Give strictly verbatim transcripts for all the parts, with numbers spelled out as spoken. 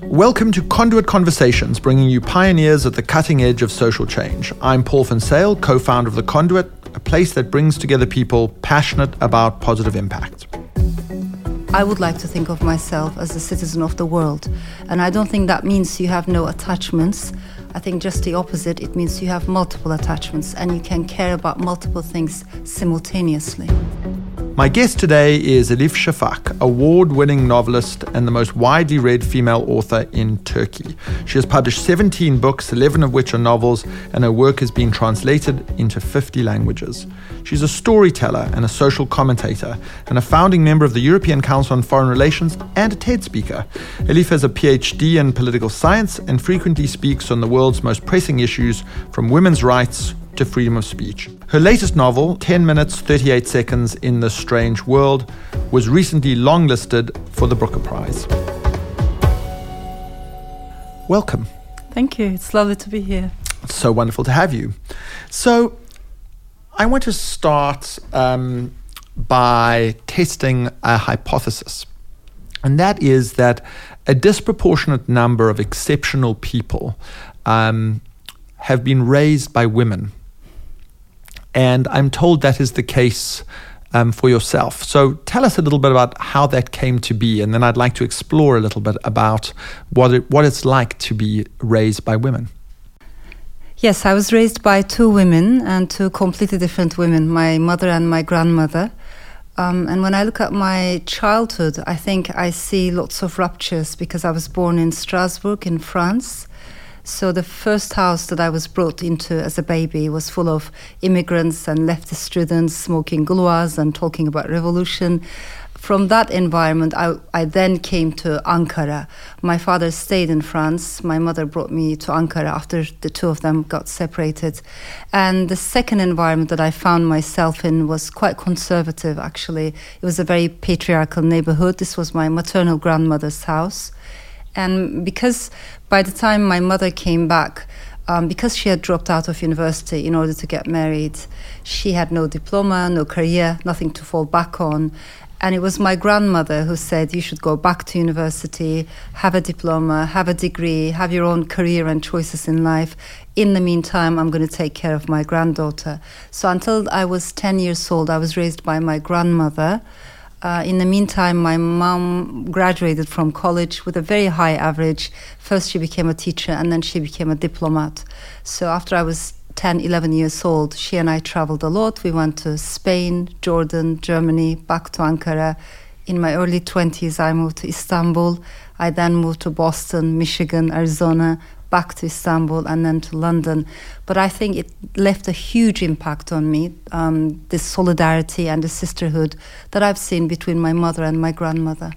Welcome to Conduit Conversations, bringing you pioneers at the cutting edge of social change. I'm Paul van Zyl, co-founder of The Conduit, a place that brings together people passionate about positive impact. I would like to think of myself as a citizen of the world, and I don't think that means you have no attachments. I think just the opposite, it means you have multiple attachments and you can care about multiple things simultaneously. My guest today is Elif Shafak, award-winning novelist and the most widely read female author in Turkey. She has published seventeen books, eleven of which are novels, and her work has been translated into fifty languages. She's a storyteller and a social commentator, and a founding member of the European Council on Foreign Relations and a TED speaker. Elif has a P H D in political science and frequently speaks on the world's most pressing issues, from women's rights to freedom of speech. Her latest novel, ten minutes, thirty-eight seconds in this strange world, was recently longlisted for the Booker Prize. Welcome. Thank you. It's lovely to be here. It's so wonderful to have you. So, I want to start um, by testing a hypothesis, and that is that a disproportionate number of exceptional people um, have been raised by women. And I'm told that is the case um, for yourself. So tell us a little bit about how that came to be, and then I'd like to explore a little bit about what it, what it's like to be raised by women. Yes, I was raised by two women, and two completely different women, my mother and my grandmother. Um, and when I look at my childhood, I think I see lots of ruptures because I was born in Strasbourg in France. So the first house that I was brought into as a baby was full of immigrants and leftist students smoking gluas and talking about revolution. From that environment, I, I then came to Ankara. My father stayed in France. My mother brought me to Ankara after the two of them got separated. And the second environment that I found myself in was quite conservative, actually. It was a very patriarchal neighborhood. This was my maternal grandmother's house. And because by the time my mother came back, um, because she had dropped out of university in order to get married, she had no diploma, no career, nothing to fall back on. And it was my grandmother who said, you should go back to university, have a diploma, have a degree, have your own career and choices in life. In the meantime, I'm going to take care of my granddaughter. So until I was ten years old, I was raised by my grandmother. Uh, in the meantime, my mom graduated from college with a very high average. First, she became a teacher, and then she became a diplomat. So after I was ten, eleven years old, she and I traveled a lot. We went to Spain, Jordan, Germany, back to Ankara. In my early twenties, I moved to Istanbul. I then moved to Boston, Michigan, Arizona, back to Istanbul, and then to London. But I think it left a huge impact on me, um, this solidarity and the sisterhood that I've seen between my mother and my grandmother.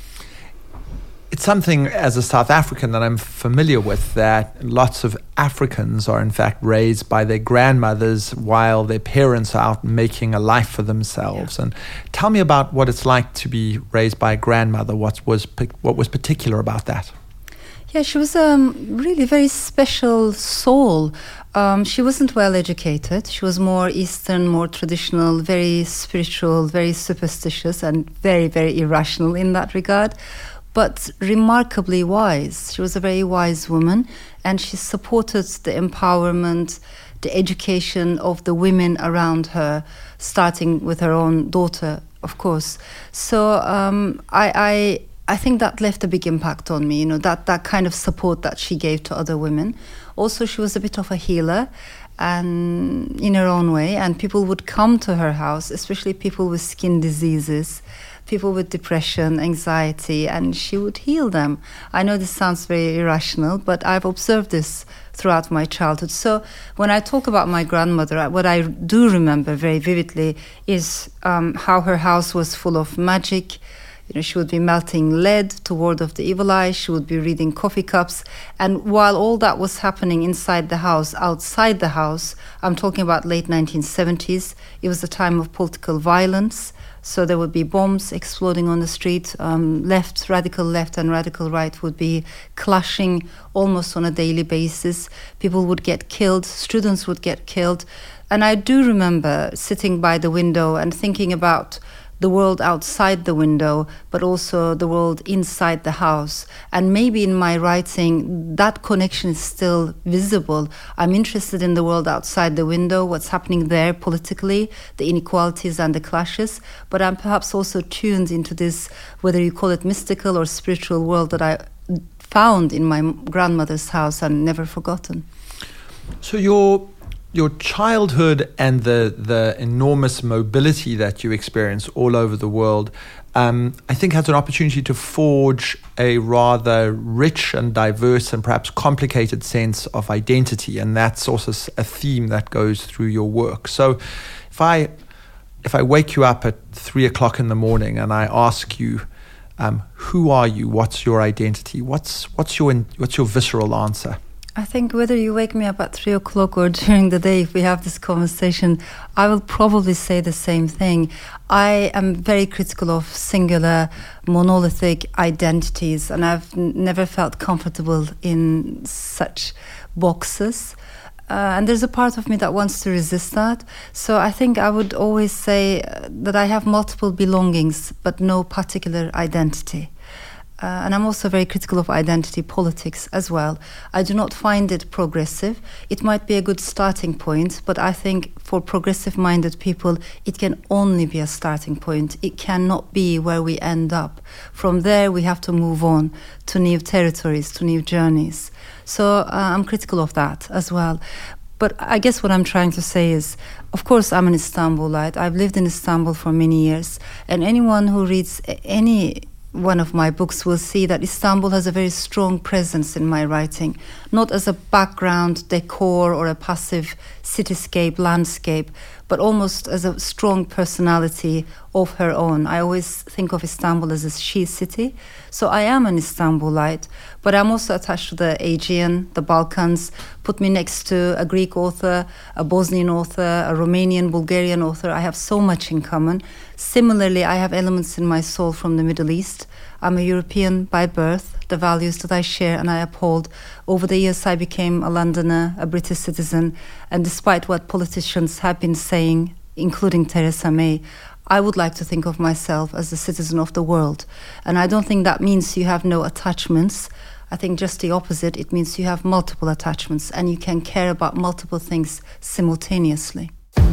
It's something, as a South African, that I'm familiar with, that lots of Africans are in fact raised by their grandmothers while their parents are out making a life for themselves. Yeah. And tell me about what it's like to be raised by a grandmother. What was, what was particular about that? Yeah, she was a um, really very special soul. Um, she wasn't well educated. She was more Eastern, more traditional, very spiritual, very superstitious, and very, very irrational in that regard, but remarkably wise. She was a very wise woman, and she supported the empowerment, the education of the women around her, starting with her own daughter, of course. So um, I... I I think that left a big impact on me, you know, that, that kind of support that she gave to other women. Also, she was a bit of a healer and in her own way, and people would come to her house, especially people with skin diseases, people with depression, anxiety, and she would heal them. I know this sounds very irrational, but I've observed this throughout my childhood. So when I talk about my grandmother, what I do remember very vividly is um, how her house was full of magic. You know, she would be melting lead to ward off the evil eye. She would be reading coffee cups. And while all that was happening inside the house, outside the house, I'm talking about late nineteen seventies, it was a time of political violence. So there would be bombs exploding on the street. Um, left, radical left and radical right would be clashing almost on a daily basis. People would get killed. Students would get killed. And I do remember sitting by the window and thinking about the world outside the window, but also the world inside the house. And maybe in my writing, that connection is still visible. I'm interested in the world outside the window, what's happening there politically, the inequalities and the clashes, but I'm perhaps also tuned into this, whether you call it mystical or spiritual world that I found in my grandmother's house and never forgotten. So your your childhood and the the enormous mobility that you experience all over the world, um, I think has an opportunity to forge a rather rich and diverse and perhaps complicated sense of identity, and that's also a theme that goes through your work. So if I if I wake you up at three o'clock in the morning and I ask you, Um, who are you? What's your identity? What's what's your what's your visceral answer? I think whether you wake me up at three o'clock or during the day, if we have this conversation, I will probably say the same thing. I am very critical of singular, monolithic identities, and I've n- never felt comfortable in such boxes. Uh, and there's a part of me that wants to resist that. So I think I would always say that I have multiple belongings, but no particular identity. Uh, and I'm also very critical of identity politics as well. I do not find it progressive. It might be a good starting point, but I think for progressive-minded people, it can only be a starting point. It cannot be where we end up. From there, we have to move on to new territories, to new journeys. So uh, I'm critical of that as well. But I guess what I'm trying to say is, of course, I'm an Istanbulite. I've lived in Istanbul for many years. And anyone who reads any one of my books will see that Istanbul has a very strong presence in my writing, not as a background decor or a passive cityscape, landscape, but almost as a strong personality of her own. I always think of Istanbul as a she city. So I am an Istanbulite, but I'm also attached to the Aegean, the Balkans. Put me next to a Greek author, a Bosnian author, a Romanian, Bulgarian author. I have so much in common. Similarly, I have elements in my soul from the Middle East. I'm a European by birth. The values that I share and I uphold. Over the years, I became a Londoner, a British citizen, and despite what politicians have been saying, including Theresa May, I would like to think of myself as a citizen of the world. And I don't think that means you have no attachments. I think just the opposite. It means you have multiple attachments and you can care about multiple things simultaneously.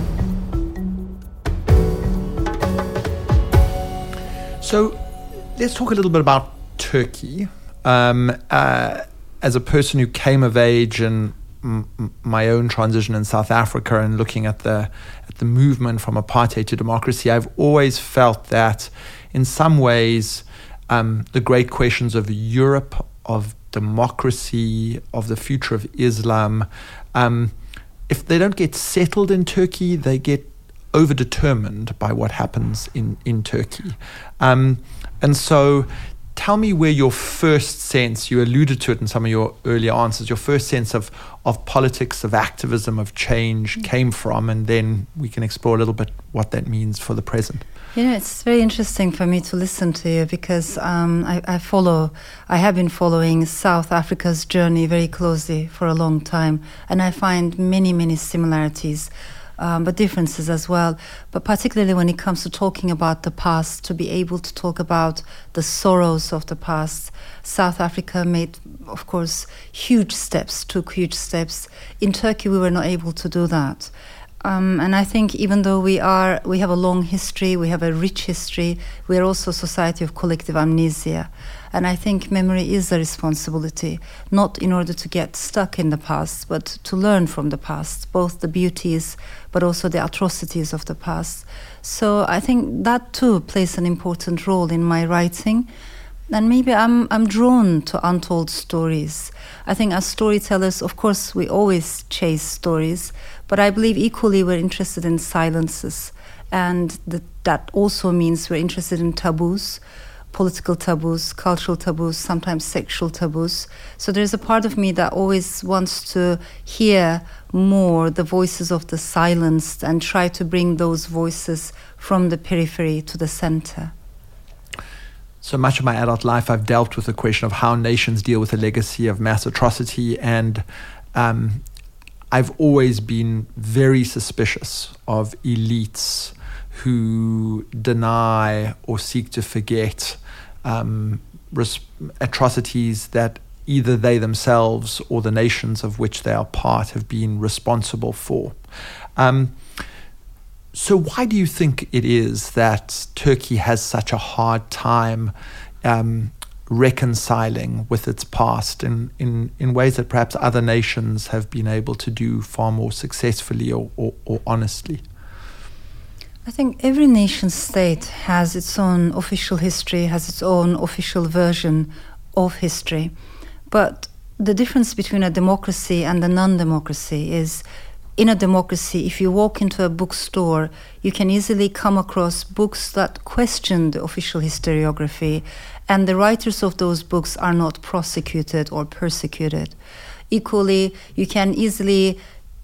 So let's talk a little bit about Turkey. Um, uh, as a person who came of age in m- my own transition in South Africa and looking at the at the movement from apartheid to democracy, I've always felt that in some ways um, the great questions of Europe, of democracy, of the future of Islam, um, if they don't get settled in Turkey, they get overdetermined by what happens in, in Turkey. Um, and so tell me where your first sense, you alluded to it in some of your earlier answers, your first sense of, of politics, of activism, of change came from, and then we can explore a little bit what that means for the present. You know, it's very interesting for me to listen to you because um, I, I follow, I have been following South Africa's journey very closely for a long time, and I find many, many similarities. Um, but differences as well. But particularly when it comes to talking about the past, to be able to talk about the sorrows of the past. South Africa made, of course, huge steps, took huge steps. In Turkey, we were not able to do that. Um, and I think even though we are, we have a long history, we have a rich history, we are also a society of collective amnesia. And I think memory is a responsibility, not in order to get stuck in the past, but to learn from the past, both the beauties, but also the atrocities of the past. So I think that too plays an important role in my writing. And maybe I'm I'm drawn to untold stories. I think as storytellers, of course, we always chase stories, but I believe equally we're interested in silences. And that, that also means we're interested in taboos, political taboos, cultural taboos, sometimes sexual taboos. So there's a part of me that always wants to hear more the voices of the silenced and try to bring those voices from the periphery to the center. So much of my adult life, I've dealt with the question of how nations deal with the legacy of mass atrocity, and um, I've always been very suspicious of elites who deny or seek to forget um, res- atrocities that either they themselves or the nations of which they are part have been responsible for. Um, so why do you think it is that Turkey has such a hard time um, reconciling with its past in, in, in ways that perhaps other nations have been able to do far more successfully or, or, or honestly? I think every nation state has its own official history, has its own official version of history. But the difference between a democracy and a non-democracy is, in a democracy, if you walk into a bookstore, you can easily come across books that question the official historiography, and the writers of those books are not prosecuted or persecuted. Equally, you can easily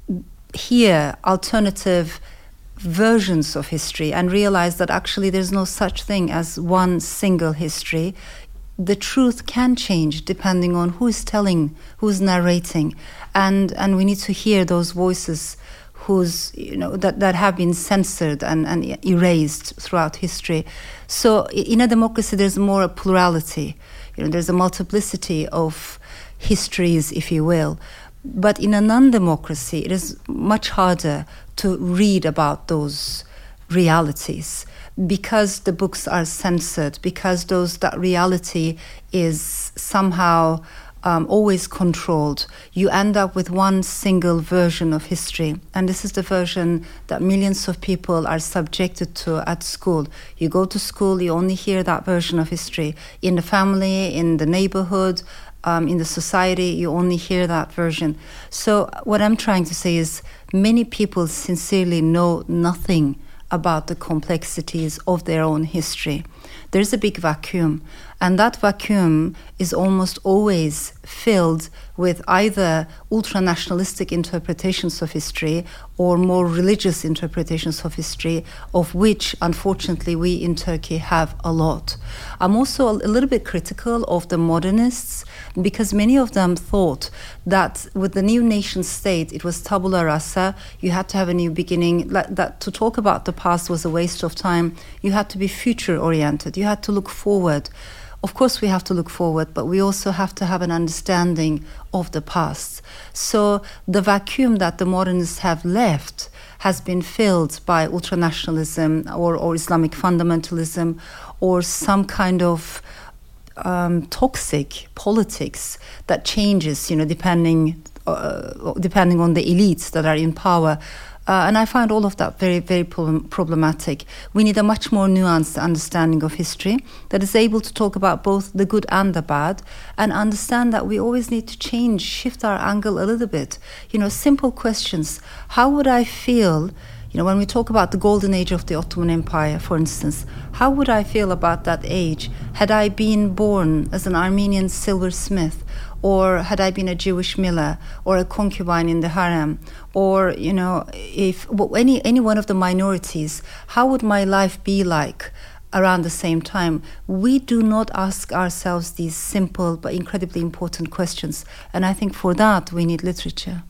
hear alternative versions of history and realize that actually there's no such thing as one single history. The truth can change depending on who is telling, who is narrating, and and we need to hear those voices whose, you know, that, that have been censored and, and erased throughout history. So in a democracy there's more a plurality, you know, there's a multiplicity of histories, if you will. But in a non-democracy it is much harder to read about those realities, because the books are censored, because those that reality is somehow um, always controlled. You end up with one single version of history, and this is the version that millions of people are subjected to at school. You go to school, you only hear that version of history. In the family, in the neighborhood, um, in the society, you only hear that version. So what I'm trying to say is many people sincerely know nothing about the complexities of their own history. There's a big vacuum, and that vacuum is almost always filled with either ultra-nationalistic interpretations of history or more religious interpretations of history, of which, unfortunately, we in Turkey have a lot. I'm also a little bit critical of the modernists, because many of them thought that with the new nation state, it was tabula rasa, you had to have a new beginning, that to talk about the past was a waste of time, you had to be future-oriented, you had to look forward. Of course we have to look forward, but we also have to have an understanding of the past. So the vacuum that the modernists have left has been filled by ultranationalism or, or Islamic fundamentalism or some kind of um, toxic politics that changes, you know, depending uh, depending on the elites that are in power. Uh, and I find all of that very, very problem- problematic. We need a much more nuanced understanding of history that is able to talk about both the good and the bad, and understand that we always need to change, shift our angle a little bit. You know, simple questions. How would I feel, you know, when we talk about the golden age of the Ottoman Empire, for instance, how would I feel about that age had I been born as an Armenian silversmith, or had I been a Jewish miller, or a concubine in the harem, or, you know, if well, any any one of the minorities, how would my life be like around the same time? We do not ask ourselves these simple but incredibly important questions, and I think for that we need literature.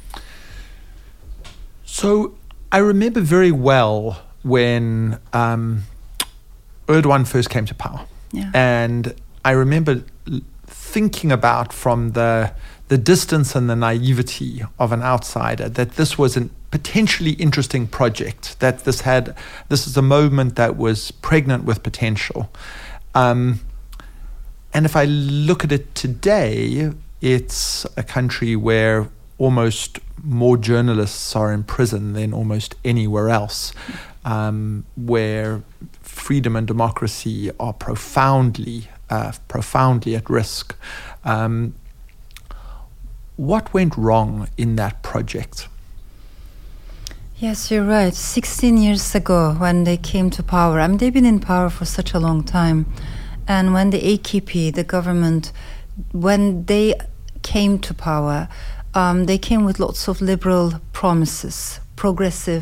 So I remember very well when um, Erdogan first came to power, yeah. and I remember thinking about from the the distance and the naivety of an outsider that this was a potentially interesting project, that this had this is a moment that was pregnant with potential. Um, and if I look at it today, it's a country where almost more journalists are in prison than almost anywhere else, um, where freedom and democracy are profoundly Uh, profoundly at risk. Um, what went wrong in that project? Yes, you're right. sixteen years ago, when they came to power, I mean, they've been in power for such a long time. And when the A K P, the government, when they came to power, um, they came with lots of liberal promises, progressive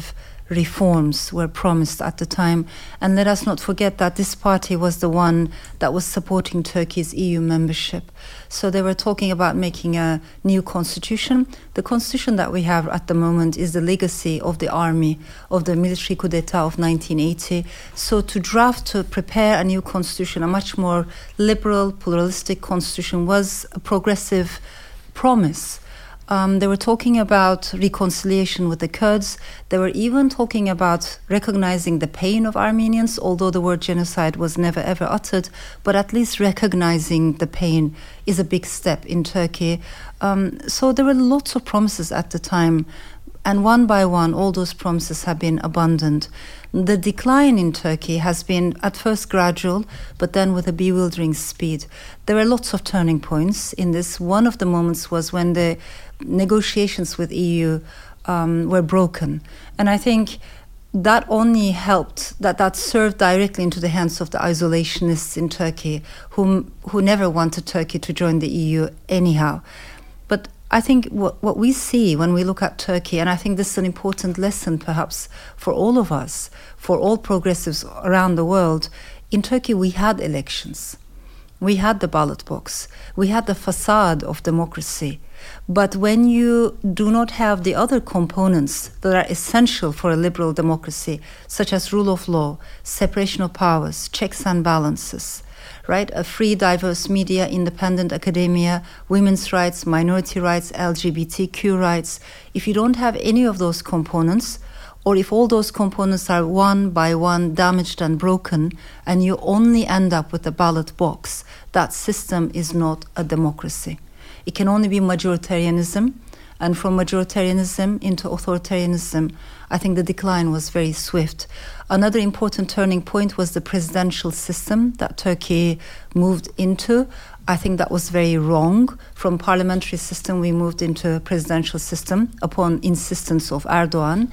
reforms were promised at the time. And let us not forget that this party was the one that was supporting Turkey's E U membership. So they were talking about making a new constitution. The constitution that we have at the moment is the legacy of the army, of the military coup d'etat of nineteen eighty. So to draft, to prepare a new constitution, a much more liberal, pluralistic constitution, was a progressive promise. Um, they were talking about reconciliation with the Kurds. They were even talking about recognizing the pain of Armenians, although the word genocide was never ever uttered, but at least recognizing the pain is a big step in Turkey. Um, so there were lots of promises at the time, and one by one, all those promises have been abandoned. The decline in Turkey has been at first gradual, but then with a bewildering speed. There were lots of turning points in this. One of the moments was when the negotiations with E U um, were broken. And I think that only helped, that, that served directly into the hands of the isolationists in Turkey, whom, who never wanted Turkey to join the E U anyhow. But I think what, what we see when we look at Turkey, and I think this is an important lesson perhaps for all of us, for all progressives around the world, in Turkey we had elections. We had the ballot box. We had the facade of democracy. But when you do not have the other components that are essential for a liberal democracy, such as rule of law, separation of powers, checks and balances, right? A free, diverse media, independent academia, women's rights, minority rights, L G B T Q rights. If you don't have any of those components, or if all those components are one by one damaged and broken, and you only end up with a ballot box, that system is not a democracy. It can only be majoritarianism, and from majoritarianism into authoritarianism, I think the decline was very swift. Another important turning point was the presidential system that Turkey moved into. I think that was very wrong. From parliamentary system, we moved into a presidential system upon insistence of Erdogan.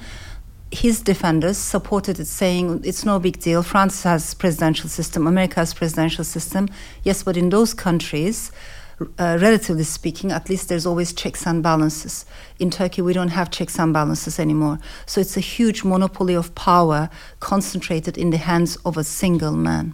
His defenders supported it, saying it's no big deal. France has presidential system, America has presidential system. Yes, but in those countries, Uh, relatively speaking, at least there's always checks and balances. In Turkey, we don't have checks and balances anymore. So it's a huge monopoly of power concentrated in the hands of a single man.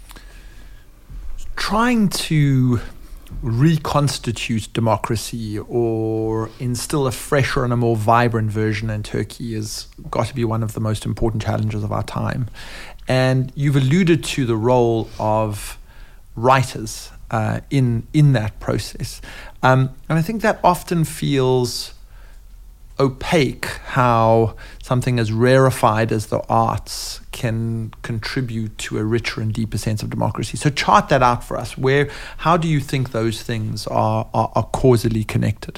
Trying to reconstitute democracy or instill a fresher and a more vibrant version in Turkey has got to be one of the most important challenges of our time. And you've alluded to the role of writers Uh, in in that process. Um, and I think that often feels opaque, how something as rarefied as the arts can contribute to a richer and deeper sense of democracy. So chart that out for us. Where, how do you think those things are, are, are causally connected?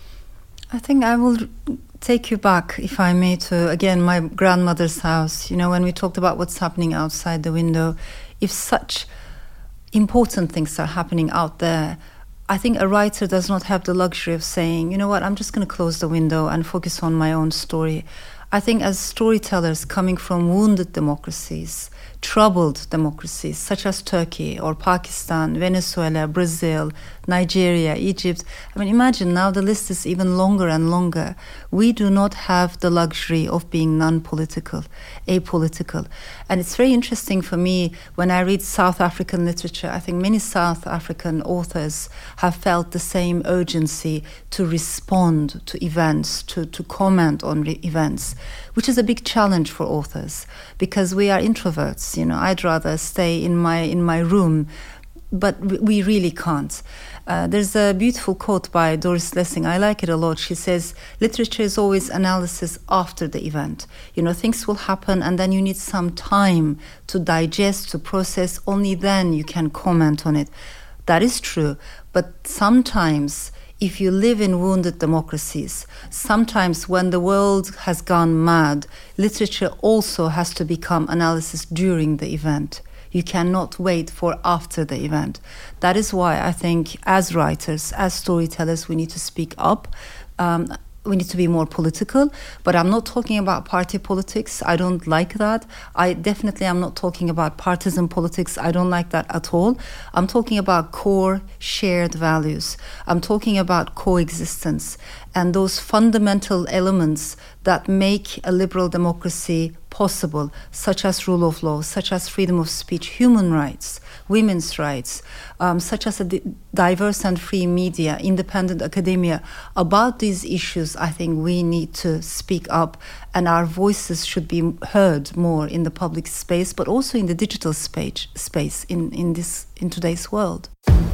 I think I will take you back, if I may, to, again, my grandmother's house. You know, when we talked about what's happening outside the window, if such important things are happening out there, I think a writer does not have the luxury of saying, you know what, I'm just going to close the window and focus on my own story. I think as storytellers coming from wounded democracies, troubled democracies such as Turkey or Pakistan, Venezuela, Brazil, Nigeria, Egypt. I mean, imagine now the list is even longer and longer. We do not have the luxury of being non-political, apolitical. And it's very interesting for me when I read South African literature. I think many South African authors have felt the same urgency to respond to events, to, to comment on re- events, which is a big challenge for authors because we are introverts. You know, I'd rather stay in my in my room, but we really can't. Uh, there's a beautiful quote by Doris Lessing. I like it a lot. She says, literature is always analysis after the event. You know, things will happen and then you need some time to digest, to process. Only then you can comment on it. That is true. But sometimes, if you live in wounded democracies, sometimes when the world has gone mad, literature also has to become analysis during the event. You cannot wait for after the event. That is why I think as writers, as storytellers, we need to speak up. Um, we need to be more political, but I'm not talking about party politics. I don't like that. I definitely am not talking about partisan politics. I don't like that at all. I'm talking about core shared values. I'm talking about coexistence. and those fundamental elements that make a liberal democracy possible, such as rule of law, such as freedom of speech, human rights, women's rights, um, such as a di- diverse and free media, independent academia. About these issues, I think we need to speak up, and our voices should be heard more in the public space, but also in the digital space, space in, in, this, in today's world.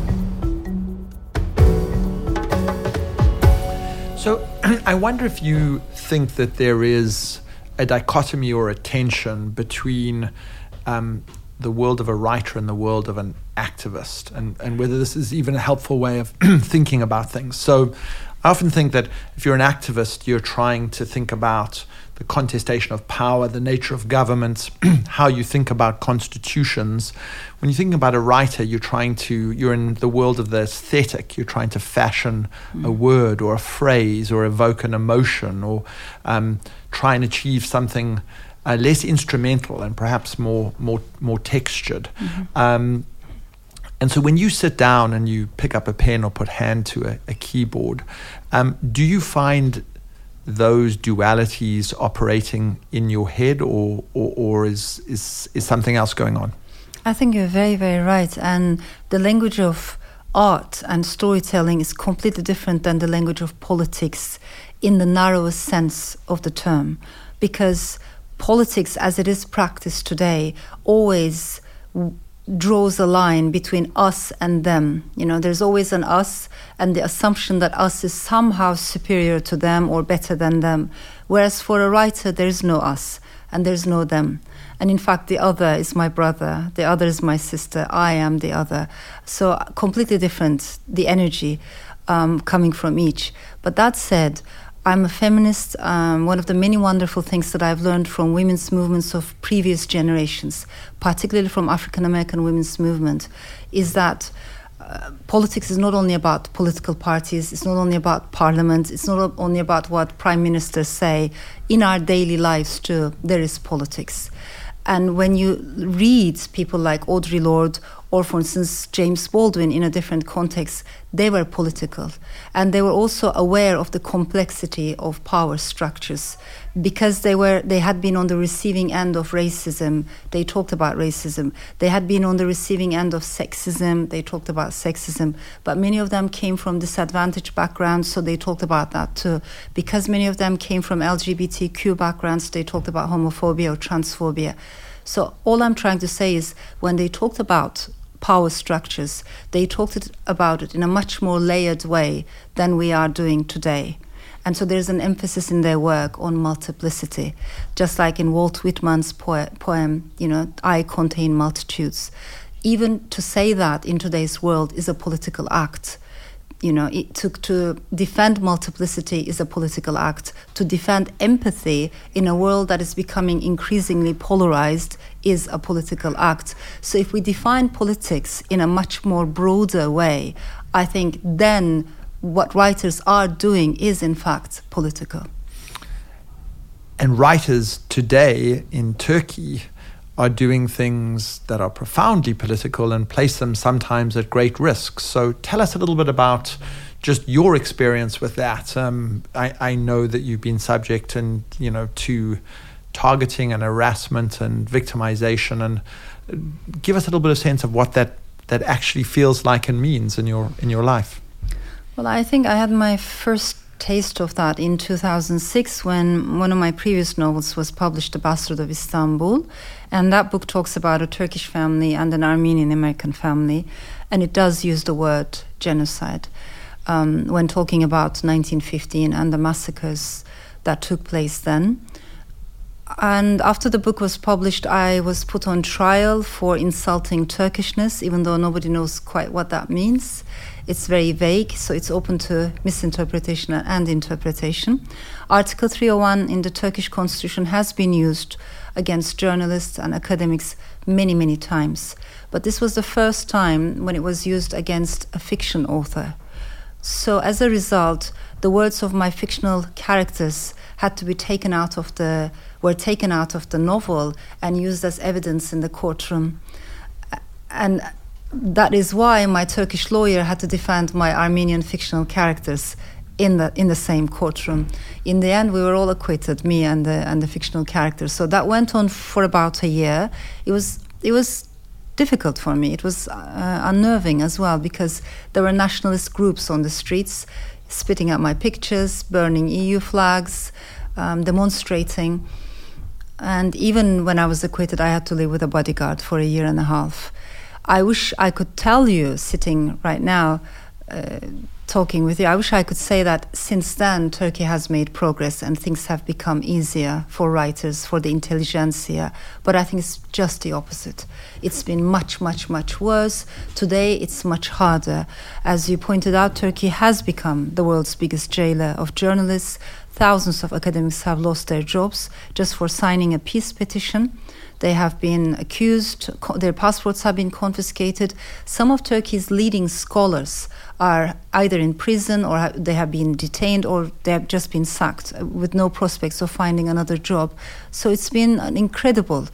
So I wonder if you think that there is a dichotomy or a tension between um, the world of a writer and the world of an activist, and, and whether this is even a helpful way of thinking about things. So I often think that if you're an activist, you're trying to think about the contestation of power, the nature of governments, how you think about constitutions. When you think about a writer, you're trying to, you're in the world of the aesthetic. You're trying to fashion mm. a word or a phrase or evoke an emotion or um, try and achieve something uh, less instrumental and perhaps more more more textured. Mm-hmm. Um, and so when you sit down and you pick up a pen or put hand to a, a keyboard, um, do you find those dualities operating in your head, or, or, or is, is, is something else going on? I think you're very, very right. And the language of art and storytelling is completely different than the language of politics in the narrowest sense of the term. Because politics, as it is practiced today, always w- draws a line between us and them. You know, there's always an us and the assumption that us is somehow superior to them or better than them. Whereas for a writer, there's no us and there's no them. And in fact, the other is my brother, the other is my sister, I am the other. So completely different, the energy um, coming from each. But that said, I'm a feminist. Um, one of the many wonderful things that I've learned from women's movements of previous generations, particularly from African American women's movement, is that uh, politics is not only about political parties, it's not only about parliament, it's not only about what prime ministers say. In our daily lives too, there is politics. And when you read people like Audre Lorde or, for instance, James Baldwin in a different context, they were political. And they were also aware of the complexity of power structures. Because they were, they had been on the receiving end of racism, they talked about racism. They had been on the receiving end of sexism, they talked about sexism. But many of them came from disadvantaged backgrounds, so they talked about that too. Because many of them came from L G B T Q backgrounds, they talked about homophobia or transphobia. So all I'm trying to say is when they talked about power structures, they talked it, about it in a much more layered way than we are doing today. And so there's an emphasis in their work on multiplicity, just like in Walt Whitman's po- poem, you know, I contain multitudes. Even to say that in today's world is a political act. You know, it took to defend multiplicity is a political act. To defend empathy in a world that is becoming increasingly polarized is a political act. So if we define politics in a much more broader way, I think then what writers are doing is in fact political. And writers today in Turkey are doing things that are profoundly political and place them sometimes at great risk. So tell us a little bit about just your experience with that. Um, I, I know that you've been subject and you know to targeting and harassment and victimization, and give us a little bit of sense of what that, that actually feels like and means in your in your life. Well, I think I had my first taste of that in two thousand six when one of my previous novels was published, The Bastard of Istanbul. And that book talks about a Turkish family and an Armenian American family. And it does use the word genocide um, when talking about nineteen fifteen and the massacres that took place then. And after the book was published, I was put on trial for insulting Turkishness, even though nobody knows quite what that means. It's very vague, so it's open to misinterpretation and interpretation. Article three oh one in the Turkish constitution has been used against journalists and academics many, many times. But this was the first time when it was used against a fiction author. So as a result, the words of my fictional characters had to be taken out of the, were taken out of the novel and used as evidence in the courtroom. And that is why my Turkish lawyer had to defend my Armenian fictional characters in the in the same courtroom. In the end, we were all acquitted, me and the and the fictional characters. So that went on for about a year. It was it was difficult for me. It was uh, unnerving as well, because there were nationalist groups on the streets, spitting at my pictures, burning E U flags, um, demonstrating. And even when I was acquitted, I had to live with a bodyguard for a year and a half. I wish I could tell you, sitting right now, uh, talking with you, I wish I could say that since then Turkey has made progress and things have become easier for writers, for the intelligentsia, but I think it's just the opposite. It's been much, much, much worse. Today it's much harder. As you pointed out, Turkey has become the world's biggest jailer of journalists. Thousands of academics have lost their jobs just for signing a peace petition. They have been accused, their passports have been confiscated. Some of Turkey's leading scholars are either in prison or they have been detained or they have just been sacked with no prospects of finding another job. So it's been an incredible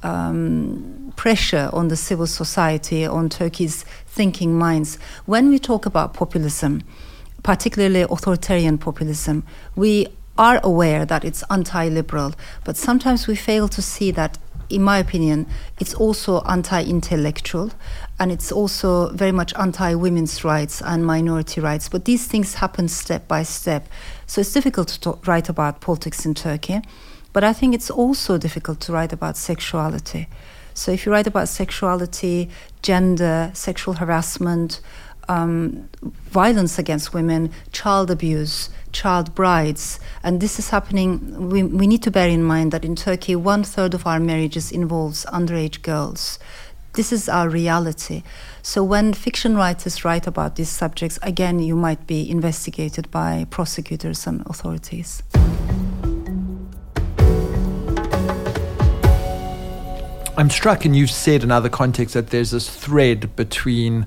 um, pressure on the civil society, on Turkey's thinking minds. When we talk about populism, particularly authoritarian populism, we are aware that it's anti-liberal, but sometimes we fail to see that, in my opinion, it's also anti-intellectual, and it's also very much anti-women's rights and minority rights. But these things happen step by step. So it's difficult to talk, write about politics in Turkey, but I think it's also difficult to write about sexuality. So if you write about sexuality, gender, sexual harassment, um, violence against women, child abuse, child brides, and this is happening, we, we need to bear in mind that in Turkey, one third of our marriages involves underage girls. This is our reality. So when fiction writers write about these subjects, again, you might be investigated by prosecutors and authorities. I'm struck, and you've said in other contexts, that there's this thread between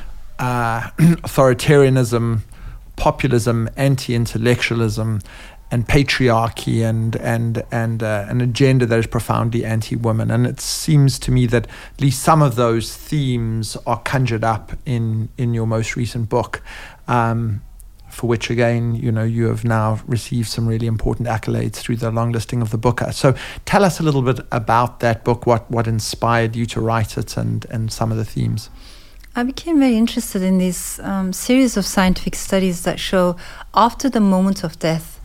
uh, authoritarianism, populism, anti-intellectualism, and patriarchy, and and and uh, an agenda that is profoundly anti-women. And it seems to me that at least some of those themes are conjured up in in your most recent book, um, for which again, you know, you have now received some really important accolades through the long listing of the Booker. So tell us a little bit about that book, what what inspired you to write it, and and some of the themes. I became very interested in this um, series of scientific studies that show after the moment of death,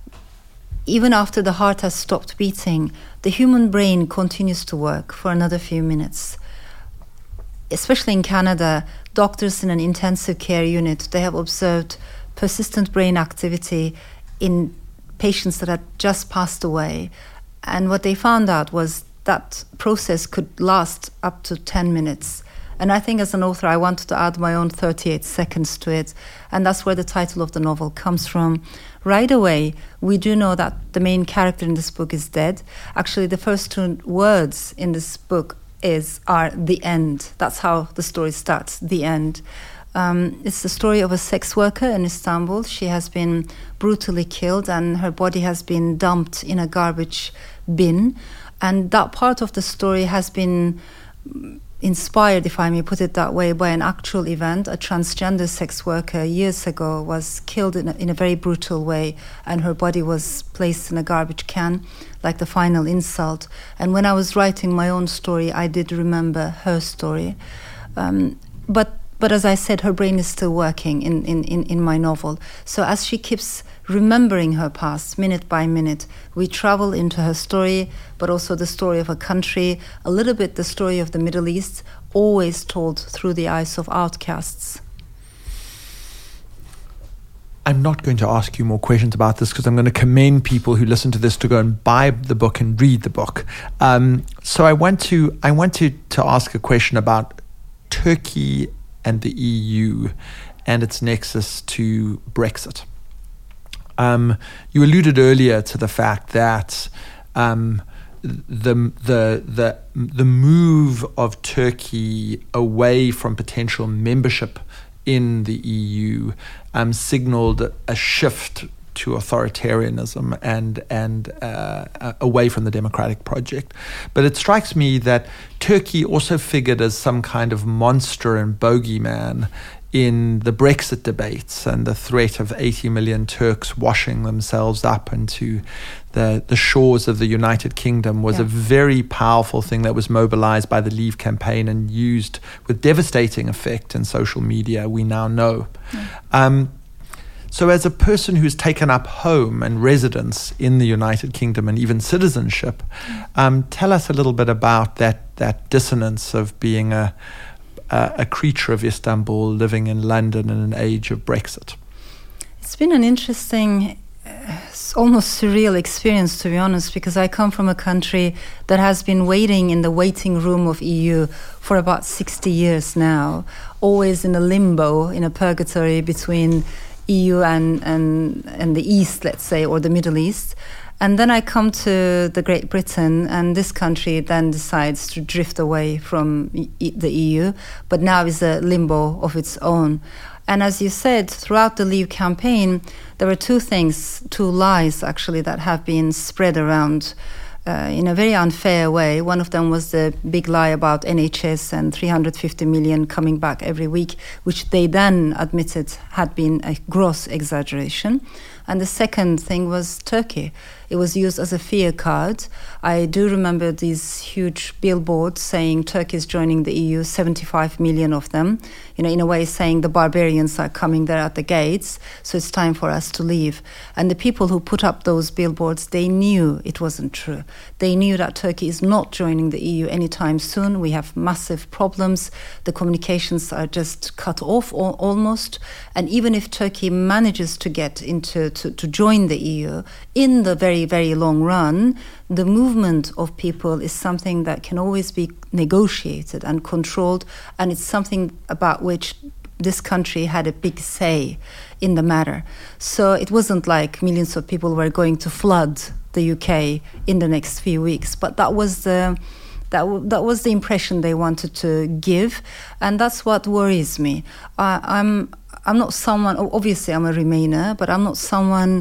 even after the heart has stopped beating, the human brain continues to work for another few minutes. Especially in Canada, doctors in an intensive care unit, they have observed persistent brain activity in patients that had just passed away. And what they found out was that process could last up to ten minutes. And I think as an author, I wanted to add my own thirty-eight seconds to it. And that's where the title of the novel comes from. Right away, we do know that the main character in this book is dead. Actually, the first two words in this book is are the end. That's how the story starts, the end. Um, it's the story of a sex worker in Istanbul. She has been brutally killed and her body has been dumped in a garbage bin. And that part of the story has been inspired, if I may put it that way, by an actual event. A transgender sex worker years ago was killed in a, in a very brutal way, and her body was placed in a garbage can, like the final insult. And when I was writing my own story, I did remember her story. Um, but But as I said, her brain is still working in, in, in, in my novel. So as she keeps remembering her past, minute by minute, we travel into her story, but also the story of a country, a little bit the story of the Middle East, always told through the eyes of outcasts. I'm not going to ask you more questions about this because I'm going to commend people who listen to this to go and buy the book and read the book. Um, so I want to I want to, to ask a question about Turkey and the E U and its nexus to Brexit. Um, you alluded earlier to the fact that um, the the the the move of Turkey away from potential membership in the E U um, signaled a shift to authoritarianism and and uh, away from the democratic project. But it strikes me that Turkey also figured as some kind of monster and bogeyman in the Brexit debates and the threat of eighty million Turks washing themselves up into the, the shores of the United Kingdom was yeah. a very powerful thing that was mobilized by the Leave campaign and used with devastating effect in social media, we now know. Yeah. Um, so as a person who's taken up home and residence in the United Kingdom and even citizenship, um, tell us a little bit about that, that dissonance of being a, a, a creature of Istanbul living in London in an age of Brexit. It's been an interesting, uh, almost surreal experience, to be honest, because I come from a country that has been waiting in the waiting room of E U for about sixty years now, always in a limbo, in a purgatory between E U and, and, and the East, let's say, or the Middle East. And then I come to the Great Britain, and this country then decides to drift away from e- the E U, but now is a limbo of its own. And as you said, throughout the Leave campaign, there were two things, two lies actually, that have been spread around Uh, in a very unfair way. One of them was the big lie about N H S and three hundred fifty million coming back every week, which they then admitted had been a gross exaggeration. And the second thing was Turkey. It was used as a fear card. I do remember these huge billboards saying Turkey is joining the E U, seventy-five million of them, you know, in a way saying the barbarians are coming there at the gates, so it's time for us to leave. And the people who put up those billboards, they knew it wasn't true. They knew that Turkey is not joining the E U anytime soon. We have massive problems. The communications are just cut off al- almost. And even if Turkey manages to get into to, to join the E U, in the very, very long run, the movement of people is something that can always be negotiated and controlled, and it's something about which this country had a big say in the matter. So it wasn't like millions of people were going to flood the U K in the next few weeks, but that was the that w- that was the impression they wanted to give, and that's what worries me. Uh, I'm I'm not someone. Obviously, I'm a Remainer, but I'm not someone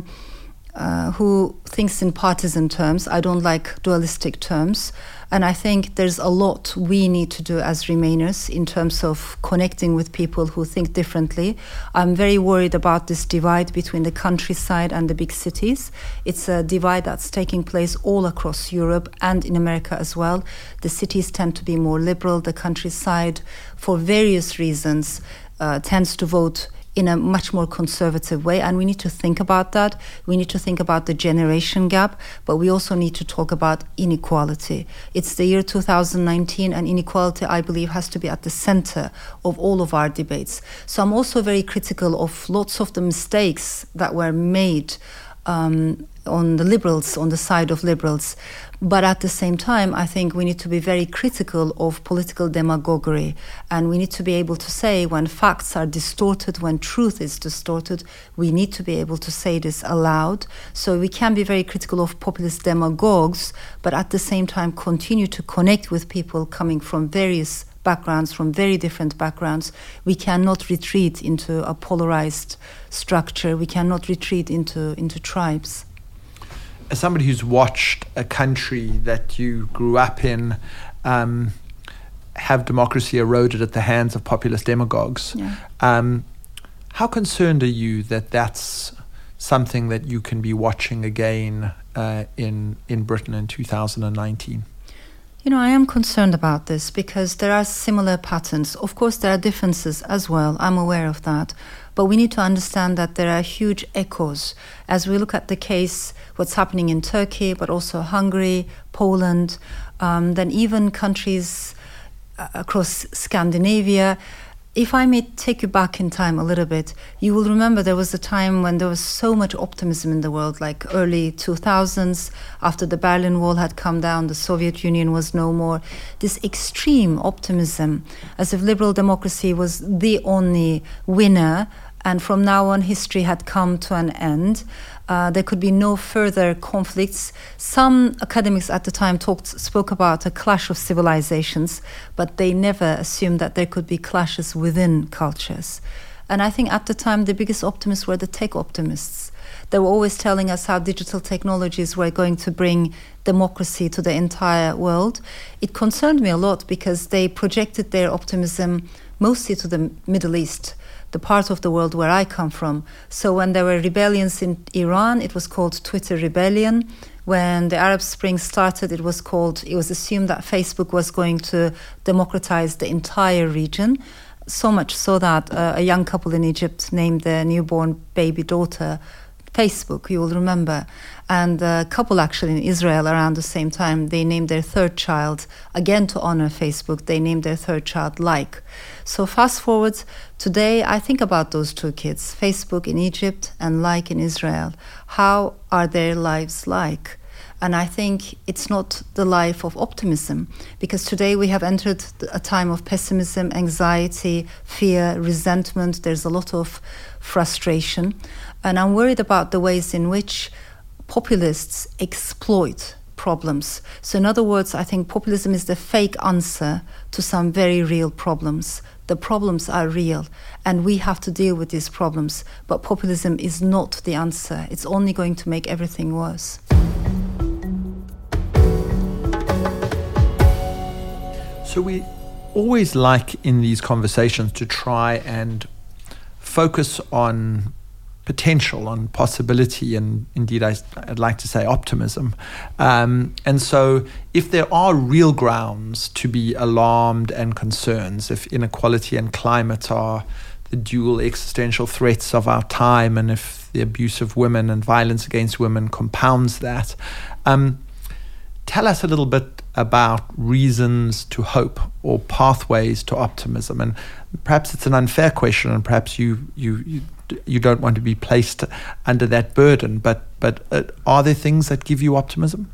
uh, who thinks in partisan terms. I don't like dualistic terms. And I think there's a lot we need to do as Remainers in terms of connecting with people who think differently. I'm very worried about this divide between the countryside and the big cities. It's a divide that's taking place all across Europe and in America as well. The cities tend to be more liberal. The countryside, for various reasons, uh, tends to vote in a much more conservative way, and we need to think about that. We need to think about the generation gap, but we also need to talk about inequality. It's the year two thousand nineteen, and inequality, I believe, has to be at the center of all of our debates. So I'm also very critical of lots of the mistakes that were made um, on the liberals, on the side of liberals. But at the same time, I think we need to be very critical of political demagoguery, and we need to be able to say when facts are distorted, when truth is distorted, we need to be able to say this aloud. So we can be very critical of populist demagogues, but at the same time continue to connect with people coming from various backgrounds, from very different backgrounds. We cannot retreat into a polarized structure. We cannot retreat into, into tribes. As somebody who's watched a country that you grew up in um, have democracy eroded at the hands of populist demagogues, yeah. um, how concerned are you that that's something that you can be watching again uh, in, in Britain in two thousand nineteen? You know, I am concerned about this because there are similar patterns. Of course, there are differences as well. I'm aware of that. But we need to understand that there are huge echoes as we look at the case, what's happening in Turkey, but also Hungary, Poland, um, then even countries uh, across Scandinavia. If I may take you back in time a little bit, you will remember there was a time when there was so much optimism in the world, like early two thousands, after the Berlin Wall had come down, the Soviet Union was no more. This extreme optimism, as if liberal democracy was the only winner, and from now on history had come to an end. Uh, there could be no further conflicts. Some academics at the time talked, spoke about a clash of civilizations, but they never assumed that there could be clashes within cultures. And I think at the time the biggest optimists were the tech optimists. They were always telling us how digital technologies were going to bring democracy to the entire world. It concerned me a lot because they projected their optimism mostly to the Middle East. the part of the world where I come from. So when there were rebellions in Iran, it was called Twitter Rebellion. When the Arab Spring started, it was called, it was assumed that Facebook was going to democratize the entire region. So much so that uh, a young couple in Egypt named their newborn baby daughter Facebook, you will remember. And a couple actually in Israel around the same time, they named their third child, again to honor Facebook, they named their third child Like. So fast forward, today I think about those two kids, Facebook in Egypt and Like in Israel. How are their lives like? And I think it's not the life of optimism, because today we have entered a time of pessimism, anxiety, fear, resentment. There's a lot of frustration. And I'm worried about the ways in which populists exploit problems. So in other words, I think populism is the fake answer to some very real problems. The problems are real, and we have to deal with these problems. But populism is not the answer. It's only going to make everything worse. So we always like in these conversations to try and focus on potential, on possibility, and indeed I, I'd like to say optimism. Um, and so if there are real grounds to be alarmed and concerns, if inequality and climate are the dual existential threats of our time, and if the abuse of women and violence against women compounds that, um, tell us a little bit about reasons to hope or pathways to optimism. And perhaps it's an unfair question, and perhaps you you you, you don't want to be placed under that burden, but but uh, are there things that give you optimism?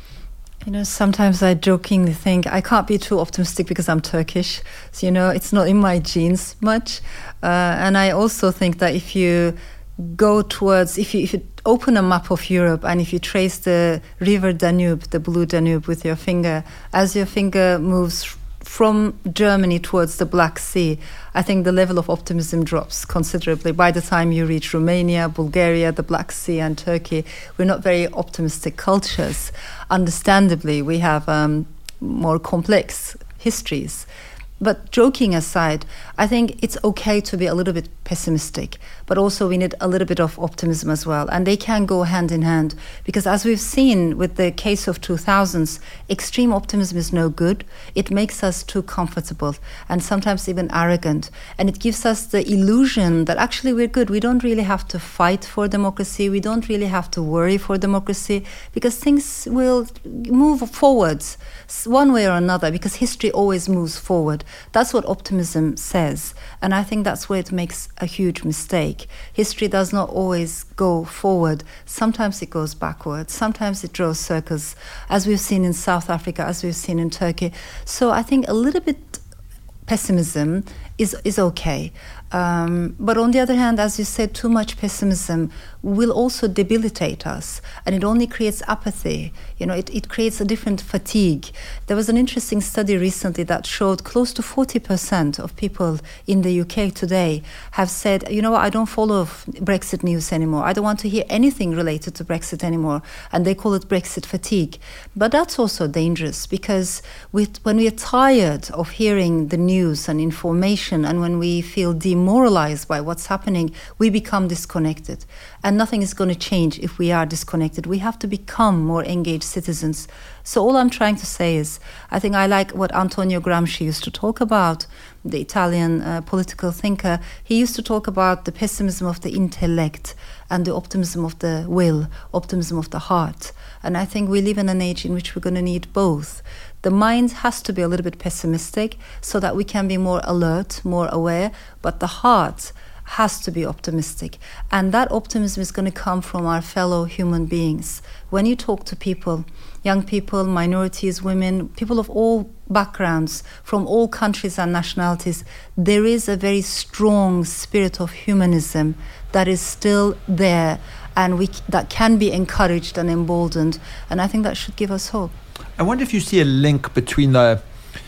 You know, sometimes I jokingly think I can't be too optimistic because I'm Turkish. So, you know, it's not in my genes much. Uh, and I also think that if you go towards, if you, if you open a map of Europe and if you trace the river Danube, the blue Danube with your finger, as your finger moves from Germany towards the Black Sea, I think the level of optimism drops considerably. By the time you reach Romania, Bulgaria, the Black Sea and Turkey, we're not very optimistic cultures. Understandably, we have um, more complex histories. But joking aside, I think it's okay to be a little bit pessimistic, but also we need a little bit of optimism as well. And they can go hand in hand, because as we've seen with the case of two thousands, extreme optimism is no good. It makes us too comfortable and sometimes even arrogant. And it gives us the illusion that actually we're good. We don't really have to fight for democracy. We don't really have to worry for democracy, because things will move forwards one way or another, because history always moves forward. That's what optimism says. And I think that's where it makes a huge mistake. History does not always go forward. Sometimes it goes backwards. Sometimes it draws circles, as we've seen in South Africa, as we've seen in Turkey. So I think a little bit pessimism is, is okay. Um, but on the other hand, as you said, too much pessimism will also debilitate us, and it only creates apathy. You know, it, it creates a different fatigue. There was an interesting study recently that showed close to forty percent of people in the U K today have said, you know what, I don't follow Brexit news anymore. I don't want to hear anything related to Brexit anymore. And they call it Brexit fatigue. But that's also dangerous, because with, when we are tired of hearing the news and information, and when we feel demoralized by what's happening, we become disconnected. And nothing is going to change if we are disconnected. We have to become more engaged citizens. So all I'm trying to say is, I think I like what Antonio Gramsci used to talk about, the Italian uh, political thinker. He used to talk about the pessimism of the intellect and the optimism of the will, optimism of the heart. And I think we live in an age in which we're going to need both. The mind has to be a little bit pessimistic so that we can be more alert, more aware, but the heart has to be optimistic. And that optimism is going to come from our fellow human beings. When you talk to people, young people, minorities, women, people of all backgrounds, from all countries and nationalities, there is a very strong spirit of humanism that is still there, and we that can be encouraged and emboldened. And I think that should give us hope. I wonder if you see a link between the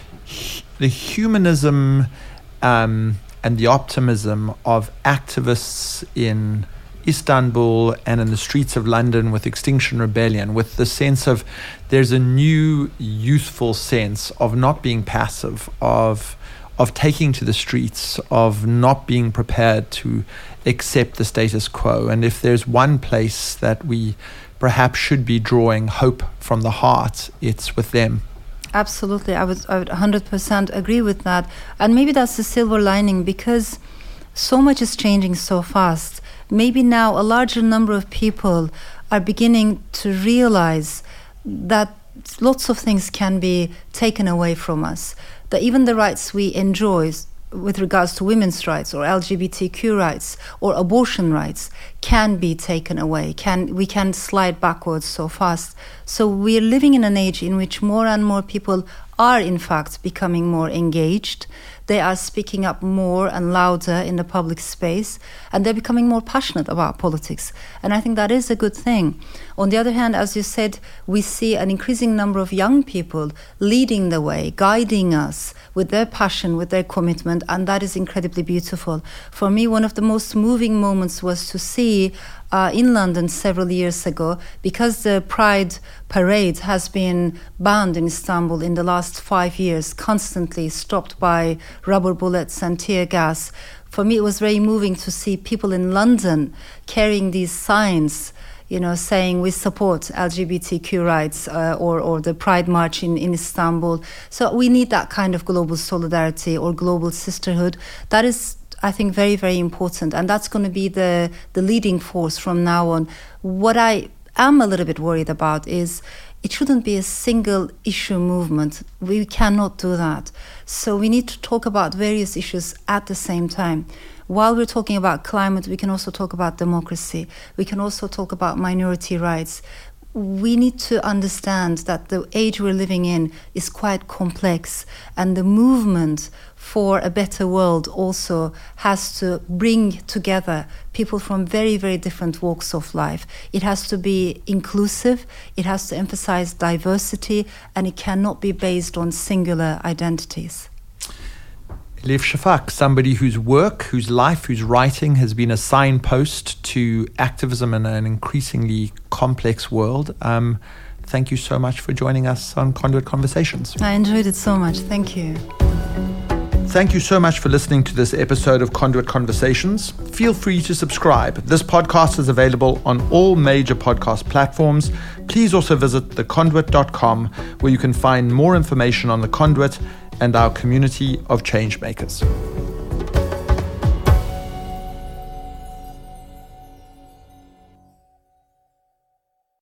the humanism um, and the optimism of activists in Istanbul and in the streets of London with Extinction Rebellion, with the sense of there's a new youthful sense of not being passive, of of taking to the streets, of not being prepared to accept the status quo. And if there's one place that we perhaps should be drawing hope from the heart, it's with them. Absolutely. I would, I would one hundred percent agree with that. And maybe that's the silver lining, because so much is changing so fast. Maybe now a larger number of people are beginning to realize that lots of things can be taken away from us, that even the rights we enjoy with regards to women's rights or L G B T Q rights or abortion rights can be taken away. Can we can slide backwards so fast. So we're living in an age in which more and more people are in fact becoming more engaged. They are speaking up more and louder in the public space, and they're becoming more passionate about politics. And I think that is a good thing. On the other hand, as you said, we see an increasing number of young people leading the way, guiding us with their passion, with their commitment, and that is incredibly beautiful. For me, one of the most moving moments was to see Uh, in London several years ago, because the Pride parade has been banned in Istanbul in the last five years, constantly stopped by rubber bullets and tear gas. For me, it was very moving to see people in London carrying these signs, you know, saying we support L G B T Q rights, uh, or, or the Pride March in, in Istanbul. So we need that kind of global solidarity or global sisterhood. That is, I think, very, very important. And that's going to be the, the leading force from now on. What I am a little bit worried about is it shouldn't be a single issue movement. We cannot do that. So we need to talk about various issues at the same time. While we're talking about climate, we can also talk about democracy. We can also talk about minority rights. We need to understand that the age we're living in is quite complex, and the movement for a better world also has to bring together people from very, very different walks of life. It has to be inclusive, it has to emphasize diversity, and it cannot be based on singular identities. Elif Shafak, somebody whose work, whose life, whose writing has been a signpost to activism in an increasingly complex world. Um, thank you so much for joining us on Conduit Conversations. I enjoyed it so much. Thank you. Thank you so much for listening to this episode of Conduit Conversations. Feel free to subscribe. This podcast is available on all major podcast platforms. Please also visit the conduit dot com, where you can find more information on the Conduit and our community of change makers.